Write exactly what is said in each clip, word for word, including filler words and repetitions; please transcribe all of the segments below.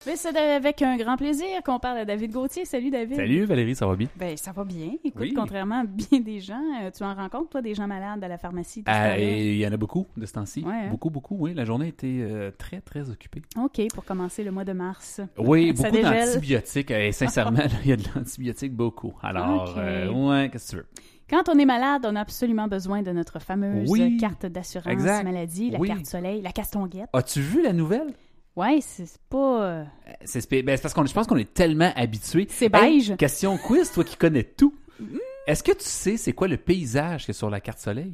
Mais c'est avec un grand plaisir qu'on parle à David Gauthier. Salut David. Salut Valérie, ça va bien? Ben ça va bien. Écoute, oui. Contrairement à bien des gens, euh, tu en rencontres toi des gens malades à la pharmacie? Ah, il y en a beaucoup de ce temps-ci. Ouais, hein? Beaucoup, beaucoup, oui. La journée était euh, très, très occupée. OK, pour commencer le mois de mars. Oui, Ça beaucoup dégèle. d'antibiotiques. Et sincèrement, il y a de l'antibiotique beaucoup. Alors, OK. euh, ouais, qu'est-ce que tu veux? Quand on est malade, on a absolument besoin de notre fameuse Oui. carte d'assurance Exact. maladie, la Oui. carte soleil, la castonguette. As-tu vu la nouvelle? Ouais, c'est c'est pas... euh, C'est, spé- ben, c'est parce qu'on je pense qu'on est tellement habitués. C'est beige. Hey, question quiz, toi qui connais tout. Est-ce que tu sais c'est quoi le paysage qui est sur la carte soleil?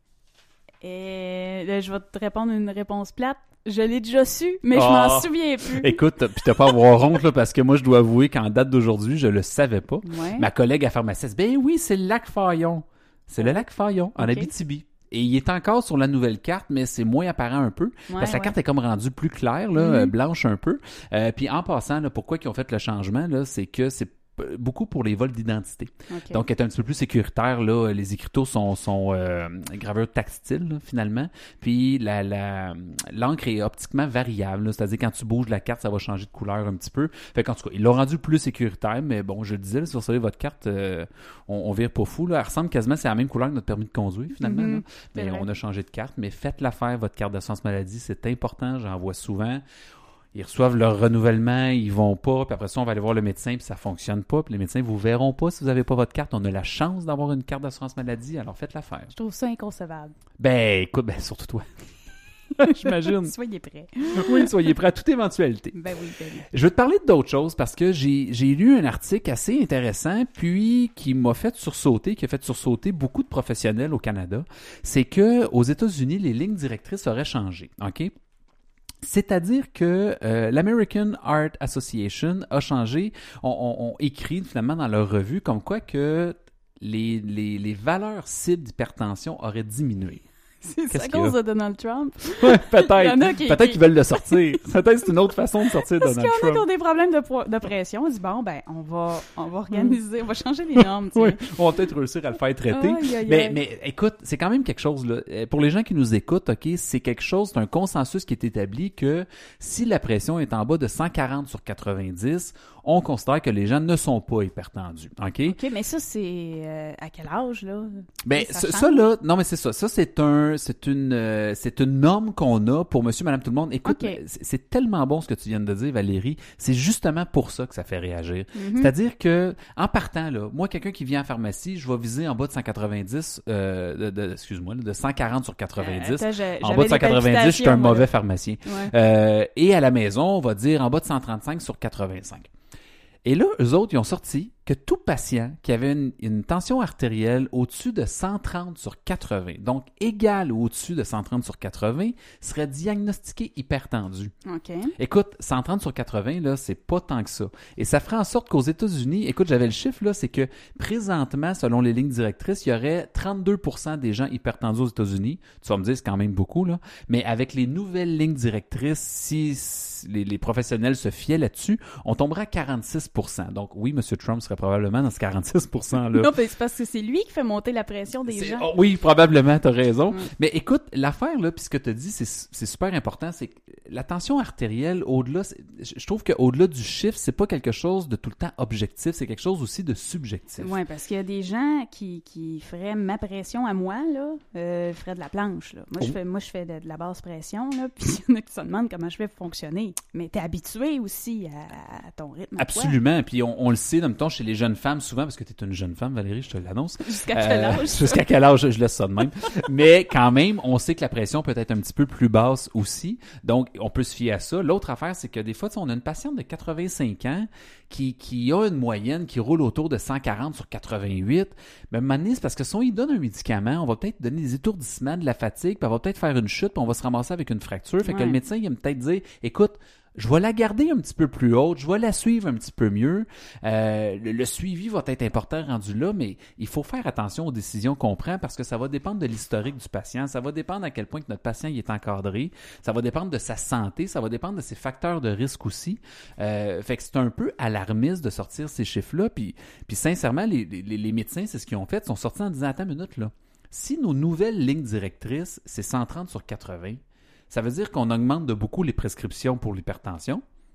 Et là, je vais te répondre une réponse plate. Je l'ai déjà su, mais je Oh. m'en souviens plus. Écoute, puis t'as pas à avoir honte, là, parce que moi, je dois avouer qu'en date d'aujourd'hui, je le savais pas. Ouais. Ma collègue à pharmacie, ben oui, c'est le lac Fayon. C'est le lac Fayon, en Ok. Abitibi. Et il est encore sur la nouvelle carte, mais c'est moins apparent un peu. Ouais, parce que la ouais. carte est comme rendue plus claire, là, Mhm. euh, blanche un peu. Euh, puis en passant, là, pourquoi ils ont fait le changement, là, c'est que c'est p- beaucoup pour les vols d'identité. OK. Donc, est un petit peu plus sécuritaire, là. Les écriteaux sont, sont euh, gravures tactiles, là, finalement. Puis, la, la, l'encre est optiquement variable, là. C'est-à-dire, quand tu bouges la carte, ça va changer de couleur un petit peu. Fait qu'en tout cas, ils l'ont rendu plus sécuritaire, mais bon, je le disais, là, si vous recevez votre carte, euh, on, on vire pas fou, là. Elle ressemble quasiment, c'est la même couleur que notre permis de conduire, finalement, Mhm. là. C'est Mais vrai. on a changé de carte. Mais faites-la faire, votre carte d'assurance maladie. C'est important, j'en vois souvent. Ils reçoivent leur renouvellement, ils vont pas, puis après ça, on va aller voir le médecin, puis ça fonctionne pas, puis les médecins vous verront pas si vous avez pas votre carte. On a la chance d'avoir une carte d'assurance maladie, alors faites l'affaire. Je trouve ça inconcevable. Ben, écoute, ben, surtout toi. J'imagine. Soyez prêts. Oui, soyez prêts à toute éventualité. Ben oui, ben oui. Je vais te parler d'autres choses parce que j'ai, j'ai lu un article assez intéressant, puis qui m'a fait sursauter, qui a fait sursauter beaucoup de professionnels au Canada. C'est que aux États-Unis, les lignes directrices auraient changé. OK? C'est-à-dire que euh, l'American Heart Association a changé, on, on, on écrit finalement dans leur revue comme quoi que les, les, les valeurs cibles d'hypertension auraient diminué. C'est Qu'est-ce à qu'il y cause a? de Donald Trump. Ouais, Il y en peut-être. a qui- Peut-être qui- qu'ils veulent le sortir. Peut-être que c'est une autre façon de sortir Parce qu'il Donald y en a qui ont Trump. des problèmes de, pro- de pression. On dit, bon, ben, on va, on va organiser, on va changer les normes. tu Oui, sais. on va peut-être réussir à le faire traiter. Aïe, aïe, Mais, aïe. mais écoute, c'est quand même quelque chose, là. Euh, Pour les gens qui nous écoutent, OK, c'est quelque chose, c'est un consensus qui est établi que si la pression est en bas de cent quarante sur quatre-vingt-dix, on considère que les gens ne sont pas hypertendus. OK? OK, mais ça, c'est euh, à quel âge, là? Ben, Ça ça, change? ça, là, non, mais c'est ça. Ça, c'est un, c'est une, euh, c'est une norme qu'on a pour monsieur, madame, tout le monde. Écoute, OK. c'est, c'est tellement bon ce que tu viens de dire, Valérie. C'est justement pour ça que ça fait réagir. Mhm. C'est-à-dire que, en partant, là, moi, quelqu'un qui vient en pharmacie, je vais viser en bas de cent quatre-vingt-dix, euh, de, de- excuse-moi, là, de cent quarante sur quatre-vingt-dix. Euh, attends, j'ai- en j'avais bas de des cent quatre-vingt-dix, je suis un palpitations, moi, mauvais là. pharmacien. Ouais. Euh, et à la maison, on va dire en bas de cent trente-cinq sur quatre-vingt-cinq. Et là, eux autres, ils ont sorti que tout patient qui avait une, une tension artérielle au-dessus de cent trente sur quatre-vingts, donc égale ou au-dessus de cent trente sur quatre-vingts, serait diagnostiqué hypertendu. OK. Écoute, cent trente sur quatre-vingts, là, c'est pas tant que ça. Et ça ferait en sorte qu'aux États-Unis, écoute, j'avais le chiffre, là, c'est que présentement, selon les lignes directrices, il y aurait trente-deux pour cent des gens hypertendus aux États-Unis. Tu vas me dire, c'est quand même beaucoup, là. Mais avec les nouvelles lignes directrices, si, si les, les professionnels se fiaient là-dessus, on tomberait à quarante-six pour cent. Donc, oui, M. Trump serait probablement dans ce quarante-six pour cent-là. Non, mais c'est parce que c'est lui qui fait monter la pression des C'est- gens. oh, oui, probablement, tu as raison. Mm. Mais écoute, l'affaire, là, puis ce que tu as dit, c'est, c'est super important, c'est que la tension artérielle, au-delà, c'est- je trouve qu'au-delà du chiffre, c'est pas quelque chose de tout le temps objectif, c'est quelque chose aussi de subjectif. Oui, parce qu'il y a des gens qui, qui feraient ma pression à moi, là, euh, feraient de la planche, là. Moi, je Oh. fais, moi, je fais de, de la basse pression, là, puis il y en a qui se demandent comment je fais pour fonctionner. Mais t'es habitué aussi à, à ton rythme. à toi. Absolument. Puis on, on le sait, dans le temps, chez les jeunes femmes, souvent, parce que tu es une jeune femme, Valérie, je te l'annonce. Jusqu'à quel Euh, âge? Jusqu'à quel âge, je laisse ça de même. Mais quand même, on sait que la pression peut être un petit peu plus basse aussi. Donc, on peut se fier à ça. L'autre affaire, c'est que des fois, tu sais, on a une patiente de quatre-vingt-cinq ans qui, qui a une moyenne qui roule autour de cent quarante sur quatre-vingt-huit. Mais à un moment donné, c'est parce que si on lui donne un médicament, on va peut-être donner des étourdissements, de la fatigue, puis on va peut-être faire une chute, puis on va se ramasser avec une fracture. Fait que Ouais. le médecin, il va peut-être dire, écoute, je vais la garder un petit peu plus haute, je vais la suivre un petit peu mieux. Euh, le, le suivi va être important rendu là, mais il faut faire attention aux décisions qu'on prend parce que ça va dépendre de l'historique du patient, ça va dépendre à quel point que notre patient il est encadré, ça va dépendre de sa santé, ça va dépendre de ses facteurs de risque aussi. Euh, fait que c'est un peu alarmiste de sortir ces chiffres-là, puis, puis sincèrement, les, les, les médecins, c'est ce qu'ils ont fait, ils sont sortis en disant, attends une minute là, si nos nouvelles lignes directrices, c'est cent trente sur quatre-vingts, ça veut dire qu'on augmente de beaucoup les prescriptions pour l'hypertension.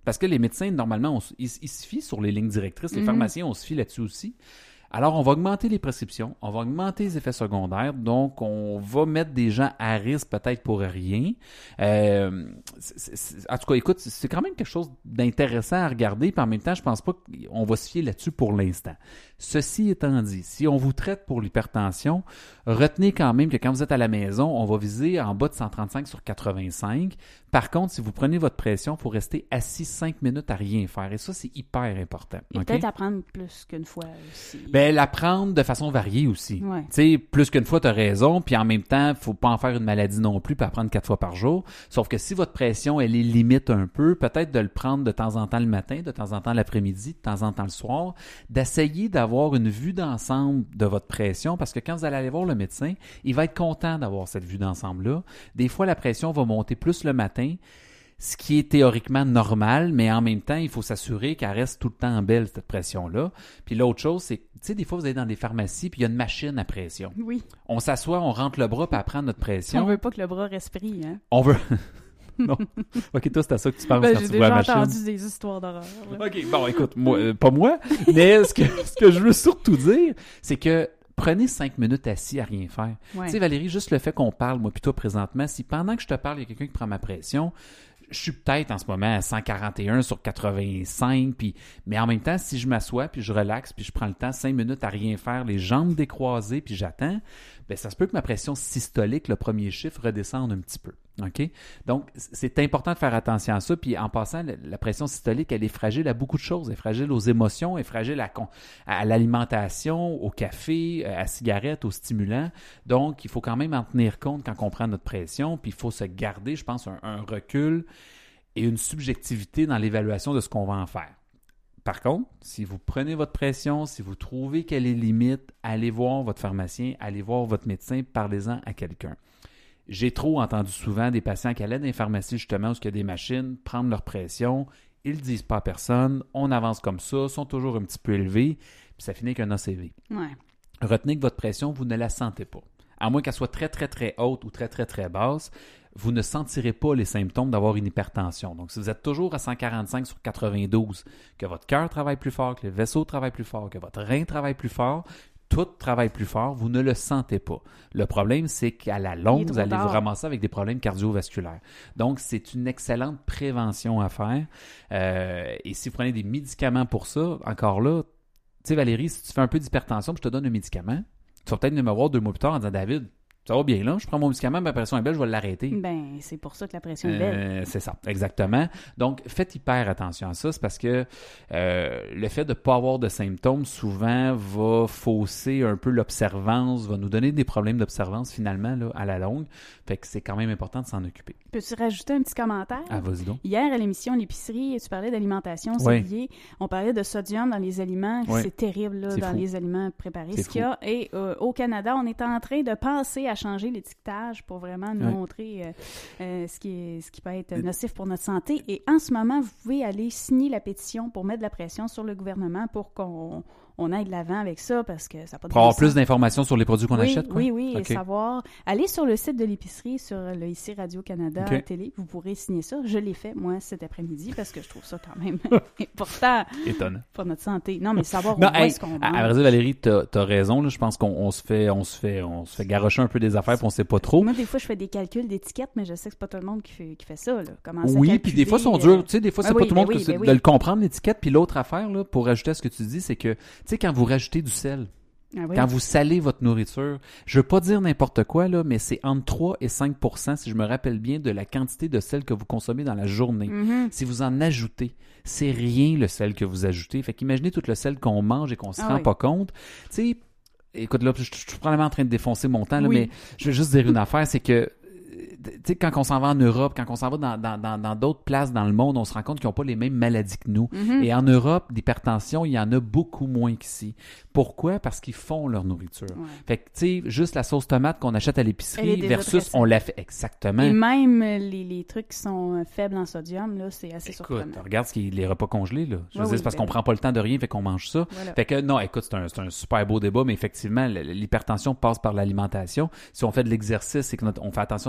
Parce que les médecins, normalement, on, ils, ils se fient sur les lignes directrices. Les Mhm. pharmaciens, on se fie là-dessus aussi. Alors, on va augmenter les prescriptions, on va augmenter les effets secondaires, donc on va mettre des gens à risque peut-être pour rien. Euh, c'est, c'est, en tout cas, écoute, c'est quand même quelque chose d'intéressant à regarder, puis en même temps, je pense pas qu'on va se fier là-dessus pour l'instant. Ceci étant dit, si on vous traite pour l'hypertension, retenez quand même que quand vous êtes à la maison, on va viser en bas de cent trente-cinq sur quatre-vingt-cinq. Par contre, si vous prenez votre pression, il faut rester assis cinq minutes à rien faire. Et ça, c'est hyper important. Et okay? peut-être apprendre plus qu'une fois aussi. Ben, la prendre de façon variée aussi. Ouais. Tu sais, plus qu'une fois, tu as raison, puis en même temps, faut pas en faire une maladie non plus, puis apprendre quatre fois par jour. Sauf que si votre pression, elle est limite un peu, peut-être de le prendre de temps en temps le matin, de temps en temps l'après-midi, de temps en temps le soir, d'essayer d'avoir une vue d'ensemble de votre pression, parce que quand vous allez aller voir le médecin, il va être content d'avoir cette vue d'ensemble-là. Des fois, la pression va monter plus le matin, ce qui est théoriquement normal, mais en même temps, il faut s'assurer qu'elle reste tout le temps belle, cette pression-là. Puis l'autre chose, c'est, tu sais, des fois, vous allez dans des pharmacies, puis il y a une machine à pression. Oui. On s'assoit, on rentre le bras, puis elle prend notre pression. On veut pas que le bras reste pris, hein? On veut... Non. OK, toi, c'est à ça que tu penses Ben, quand j'ai tu vois la déjà machine. entendu des histoires d'horreur. là. OK, bon, écoute, moi, euh, pas moi, mais ce que, ce que je veux surtout dire, c'est que prenez cinq minutes assis à rien faire. Ouais. Tu sais, Valérie, juste le fait qu'on parle, moi, puis toi, présentement, si pendant que je te parle, il y a quelqu'un qui prend ma pression, je suis peut-être en ce moment à cent quarante et un sur quatre-vingt-cinq, puis, mais en même temps, si je m'assois, puis je relaxe, puis je prends le temps, cinq minutes à rien faire, les jambes décroisées, puis j'attends, ben ça se peut que ma pression systolique, le premier chiffre, redescende un petit peu. OK? Donc, c'est important de faire attention à ça. Puis, en passant, la pression systolique, elle est fragile à beaucoup de choses. Elle est fragile aux émotions, elle est fragile à, à l'alimentation, au café, à la cigarette, aux stimulants. Donc, il faut quand même en tenir compte quand on prend notre pression. Puis, il faut se garder, je pense, un, un recul et une subjectivité dans l'évaluation de ce qu'on va en faire. Par contre, si vous prenez votre pression, si vous trouvez qu'elle est limite, allez voir votre pharmacien, allez voir votre médecin, parlez-en à quelqu'un. J'ai trop entendu souvent des patients qui allaient dans les pharmacies justement où il y a des machines, prendre leur pression, ils ne le disent pas à personne, on avance comme ça, sont toujours un petit peu élevés, puis ça finit avec un A C V. Ouais. Retenez que votre pression, vous ne la sentez pas. À moins qu'elle soit très, très, très haute ou très, très, très basse, vous ne sentirez pas les symptômes d'avoir une hypertension. Donc, si vous êtes toujours à cent quarante-cinq sur quatre-vingt-douze, que votre cœur travaille plus fort, que le vaisseau travaille plus fort, que votre rein travaille plus fort, tout travaille plus fort, vous ne le sentez pas. Le problème, c'est qu'à la longue, vous allez tard. vous ramasser avec des problèmes cardiovasculaires. Donc, c'est une excellente prévention à faire. Euh, et si vous prenez des médicaments pour ça, encore là, tu sais, Valérie, si tu fais un peu d'hypertension, je te donne un médicament, tu vas peut-être venir me voir deux mois plus tard en disant, David, ça va bien là, je prends mon médicament, ma pression est belle, je vais l'arrêter. Ben, c'est pour ça que la pression est belle. Euh, c'est ça, exactement. Donc, faites hyper attention à ça, c'est parce que euh, le fait de ne pas avoir de symptômes, souvent, va fausser un peu l'observance, va nous donner des problèmes d'observance, finalement, là, à la longue. Fait que c'est quand même important de s'en occuper. Peux-tu rajouter un petit commentaire? Ah, vas-y donc. Hier, à l'émission L'épicerie, tu parlais d'alimentation, Oui. Xavier. On parlait de sodium dans les aliments. Oui. C'est terrible, là, C'est dans fou. les aliments préparés, C'est ce qu'il y a. Et euh, au Canada, on est en train de penser à changer l'étiquetage pour vraiment nous Oui. montrer euh, euh, ce, qui est, ce qui peut être nocif pour notre santé. Et en ce moment, vous pouvez aller signer la pétition pour mettre de la pression sur le gouvernement pour qu'on on aille de l'avant avec ça, parce que ça n'a pas de Pour avoir bon plus sens. d'informations sur les produits qu'on oui, achète, quoi? Oui, oui, OK. et savoir. Allez sur le site de l'épicerie, sur le ici Radio-Canada OK. télé, vous pourrez signer ça. Je l'ai fait, moi, cet après-midi, parce que je trouve ça quand même important Étonnant. pour notre santé. Non, mais savoir Non, où hey, est-ce qu'on à, à mange. vrai dire, Valérie, t'as, t'as raison. Là, je pense qu'on on se fait, on se fait, on se fait garrocher un peu des affaires, puis on sait pas trop. Moi, des fois, je fais des calculs d'étiquettes, mais je sais que c'est pas tout le monde qui fait, qui fait ça. Là. Commencer à Oui, puis des fois, ils sont calculer, durs. Tu sais, des fois, ben c'est oui, pas tout le monde ben que oui, c'est- ben de oui. le comprendre, l'étiquette. Puis l'autre affaire, là, pour ajouter à ce que tu dis, c'est que, tu sais, quand vous rajoutez du sel, Ah oui. quand vous salez votre nourriture, je veux pas dire n'importe quoi, là, mais c'est entre trois et cinq pour cent, si je me rappelle bien, de la quantité de sel que vous consommez dans la journée. Mhm. Si vous en ajoutez, c'est rien le sel que vous ajoutez. Fait qu'imaginez tout le sel qu'on mange et qu'on se Ah rend oui. pas compte. Tu sais, écoute, là, je, je suis probablement en train de défoncer mon temps, là, Oui. mais je veux juste dire une affaire, c'est que tu sais, quand on s'en va en Europe, quand on s'en va dans, dans, dans, dans d'autres places dans le monde, on se rend compte qu'ils n'ont pas les mêmes maladies que nous. Mhm. Et en Europe, d'hypertension, il y en a beaucoup moins qu'ici. Pourquoi? Parce qu'ils font leur nourriture. Ouais. Fait que, tu sais, juste la sauce tomate qu'on achète à Elle l'épicerie est déjà versus dressée. on la fait exactement. Et même euh, les, les trucs qui sont euh, faibles en sodium, là, c'est assez Écoute, surprenant. regarde ce qui est les repas congelés, là. Je veux Ouais, dire, oui, c'est parce ben qu'on oui. prend pas le temps de rien, fait qu'on mange ça. Voilà. Fait que, non, écoute, c'est un, c'est un super beau débat, mais effectivement, l- l'hypertension passe par l'alimentation. Si on fait de l'exercice et qu'on fait attention à notre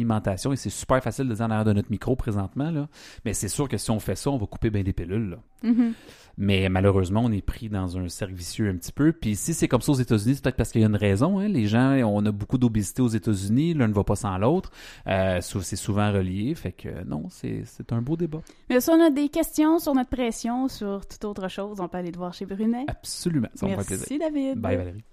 l'alimentation, et c'est super facile de dire en arrière de notre micro présentement, là, mais c'est sûr que si on fait ça, on va couper bien des pilules, là. Mm-hmm. Mais malheureusement, on est pris dans un cercle vicieux un petit peu. Puis si c'est comme ça aux États-Unis, c'est peut-être parce qu'il y a une raison. Hein? Les gens, on a beaucoup d'obésité aux États-Unis, l'un ne va pas sans l'autre. Euh, c'est souvent relié. Fait que non, c'est, c'est un beau débat. Mais si on a des questions sur notre pression, sur toute autre chose, on peut aller te voir chez Brunet. Absolument, ça me fait plaisir. Merci David. Bye Valérie.